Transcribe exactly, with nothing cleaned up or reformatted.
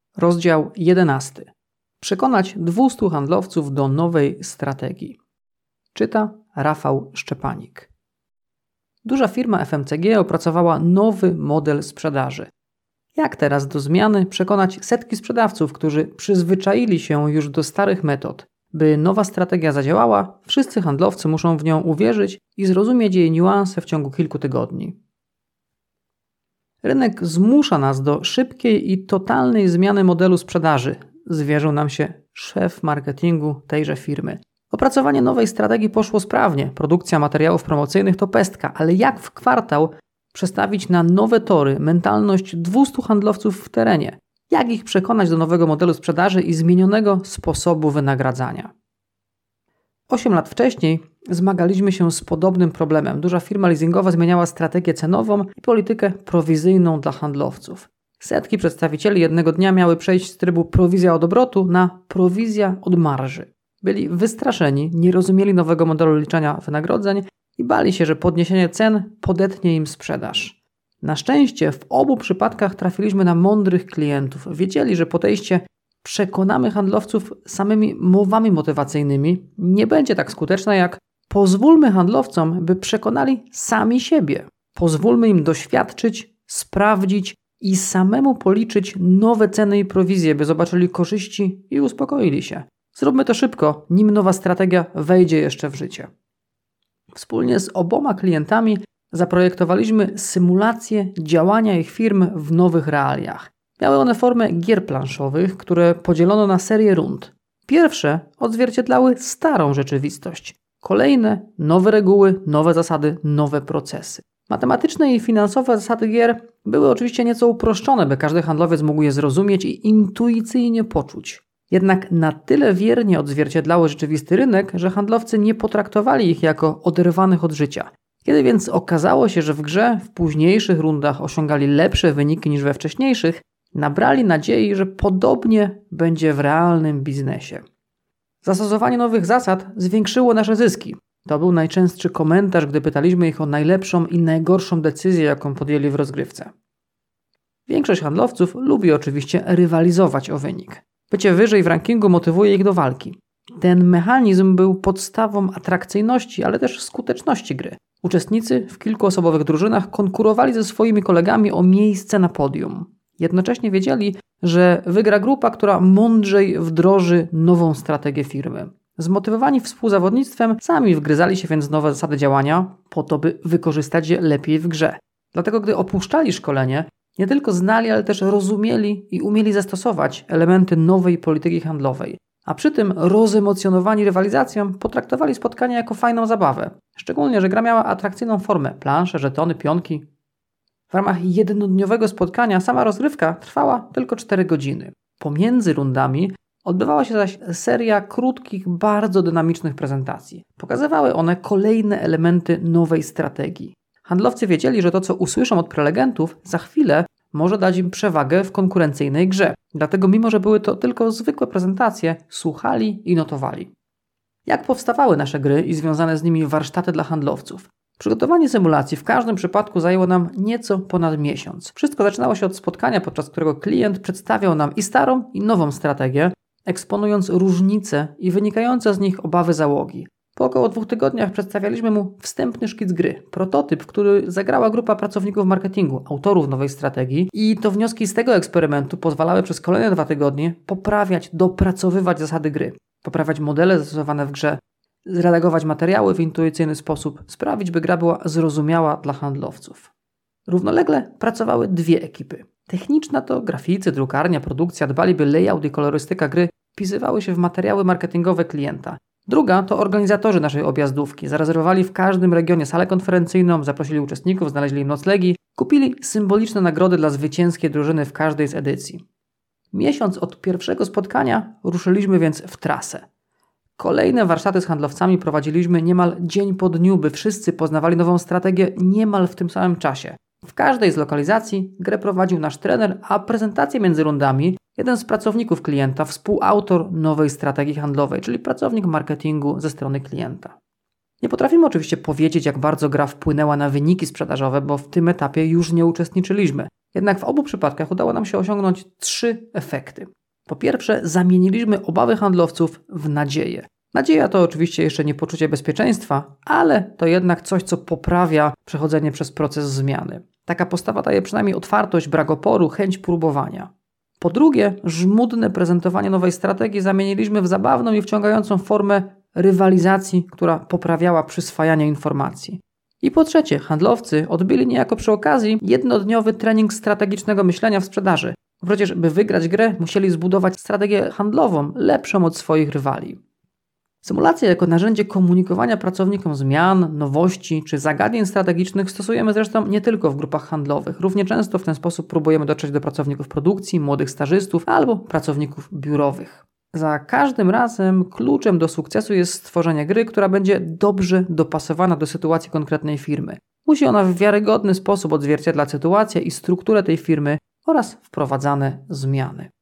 Rozdział jedenasty. Przekonać dwustu handlowców do nowej strategii. Czyta Rafał Szczepanik. Duża firma F M C G opracowała nowy model sprzedaży. Jak teraz do zmiany przekonać setki sprzedawców, którzy przyzwyczaili się już do starych metod? By nowa strategia zadziałała, wszyscy handlowcy muszą w nią uwierzyć i zrozumieć jej niuanse w ciągu kilku tygodni. Rynek zmusza nas do szybkiej i totalnej zmiany modelu sprzedaży, zwierzył nam się szef marketingu tejże firmy. Opracowanie nowej strategii poszło sprawnie, produkcja materiałów promocyjnych to pestka, ale jak w kwartał przestawić na nowe tory mentalność dwustu handlowców w terenie? Jak ich przekonać do nowego modelu sprzedaży i zmienionego sposobu wynagradzania? Osiem lat wcześniej zmagaliśmy się z podobnym problemem. Duża firma leasingowa zmieniała strategię cenową i politykę prowizyjną dla handlowców. Setki przedstawicieli jednego dnia miały przejść z trybu prowizja od obrotu na prowizja od marży. Byli wystraszeni, nie rozumieli nowego modelu liczenia wynagrodzeń i bali się, że podniesienie cen podetnie im sprzedaż. Na szczęście w obu przypadkach trafiliśmy na mądrych klientów. Wiedzieli, że podejście przekonamy handlowców samymi mowami motywacyjnymi nie będzie tak skuteczne jak pozwólmy handlowcom, by przekonali sami siebie. Pozwólmy im doświadczyć, sprawdzić i samemu policzyć nowe ceny i prowizje, by zobaczyli korzyści i uspokoili się. Zróbmy to szybko, nim nowa strategia wejdzie jeszcze w życie. Wspólnie z oboma klientami zaprojektowaliśmy symulację działania ich firm w nowych realiach. Miały one formę gier planszowych, które podzielono na serię rund. Pierwsze odzwierciedlały starą rzeczywistość. Kolejne nowe reguły, nowe zasady, nowe procesy. Matematyczne i finansowe zasady gier były oczywiście nieco uproszczone, by każdy handlowiec mógł je zrozumieć i intuicyjnie poczuć. Jednak na tyle wiernie odzwierciedlały rzeczywisty rynek, że handlowcy nie potraktowali ich jako oderwanych od życia. Kiedy więc okazało się, że w grze w późniejszych rundach osiągali lepsze wyniki niż we wcześniejszych, nabrali nadziei, że podobnie będzie w realnym biznesie. Zastosowanie nowych zasad zwiększyło nasze zyski. To był najczęstszy komentarz, gdy pytaliśmy ich o najlepszą i najgorszą decyzję, jaką podjęli w rozgrywce. Większość handlowców lubi oczywiście rywalizować o wynik. Bycie wyżej w rankingu motywuje ich do walki. Ten mechanizm był podstawą atrakcyjności, ale też skuteczności gry. Uczestnicy w kilkuosobowych drużynach konkurowali ze swoimi kolegami o miejsce na podium. Jednocześnie wiedzieli, że wygra grupa, która mądrzej wdroży nową strategię firmy. Zmotywowani współzawodnictwem, sami wgryzali się więc w nowe zasady działania, po to, by wykorzystać je lepiej w grze. Dlatego, gdy opuszczali szkolenie, nie tylko znali, ale też rozumieli i umieli zastosować elementy nowej polityki handlowej. A przy tym rozemocjonowani rywalizacją potraktowali spotkanie jako fajną zabawę. Szczególnie, że gra miała atrakcyjną formę, plansze, żetony, pionki. W ramach jednodniowego spotkania sama rozgrywka trwała tylko cztery godziny. Pomiędzy rundami odbywała się zaś seria krótkich, bardzo dynamicznych prezentacji. Pokazywały one kolejne elementy nowej strategii. Handlowcy wiedzieli, że to, co usłyszą od prelegentów, za chwilę może dać im przewagę w konkurencyjnej grze. Dlatego, mimo że były to tylko zwykłe prezentacje, słuchali i notowali. Jak powstawały nasze gry i związane z nimi warsztaty dla handlowców? Przygotowanie symulacji w każdym przypadku zajęło nam nieco ponad miesiąc. Wszystko zaczynało się od spotkania, podczas którego klient przedstawiał nam i starą, i nową strategię, eksponując różnice i wynikające z nich obawy załogi. Po około dwóch tygodniach przedstawialiśmy mu wstępny szkic gry, prototyp, który zagrała grupa pracowników marketingu, autorów nowej strategii i to wnioski z tego eksperymentu pozwalały przez kolejne dwa tygodnie poprawiać, dopracowywać zasady gry, poprawiać modele zastosowane w grze, zredagować materiały w intuicyjny sposób, sprawić, by gra była zrozumiała dla handlowców. Równolegle pracowały dwie ekipy. Techniczna to graficy, drukarnia, produkcja dbali, by layout i kolorystyka gry wpisywały się w materiały marketingowe klienta. Druga to organizatorzy naszej objazdówki. Zarezerwowali w każdym regionie salę konferencyjną, zaprosili uczestników, znaleźli im noclegi, kupili symboliczne nagrody dla zwycięskiej drużyny w każdej z edycji. Miesiąc od pierwszego spotkania ruszyliśmy więc w trasę. Kolejne warsztaty z handlowcami prowadziliśmy niemal dzień po dniu, by wszyscy poznawali nową strategię niemal w tym samym czasie. W każdej z lokalizacji grę prowadził nasz trener, a prezentację między rundami jeden z pracowników klienta, współautor nowej strategii handlowej, czyli pracownik marketingu ze strony klienta. Nie potrafimy oczywiście powiedzieć, jak bardzo gra wpłynęła na wyniki sprzedażowe, bo w tym etapie już nie uczestniczyliśmy. Jednak w obu przypadkach udało nam się osiągnąć trzy efekty. Po pierwsze, zamieniliśmy obawy handlowców w nadzieję. Nadzieja to oczywiście jeszcze nie poczucie bezpieczeństwa, ale to jednak coś, co poprawia przechodzenie przez proces zmiany. Taka postawa daje przynajmniej otwartość, brak oporu, chęć próbowania. Po drugie, żmudne prezentowanie nowej strategii zamieniliśmy w zabawną i wciągającą formę rywalizacji, która poprawiała przyswajanie informacji. I po trzecie, handlowcy odbyli niejako przy okazji jednodniowy trening strategicznego myślenia w sprzedaży. Przecież, by wygrać grę, musieli zbudować strategię handlową lepszą od swoich rywali. Symulacje jako narzędzie komunikowania pracownikom zmian, nowości czy zagadnień strategicznych stosujemy zresztą nie tylko w grupach handlowych. Równie często w ten sposób próbujemy dotrzeć do pracowników produkcji, młodych stażystów albo pracowników biurowych. Za każdym razem kluczem do sukcesu jest stworzenie gry, która będzie dobrze dopasowana do sytuacji konkretnej firmy. Musi ona w wiarygodny sposób odzwierciedlać sytuację i strukturę tej firmy oraz wprowadzane zmiany.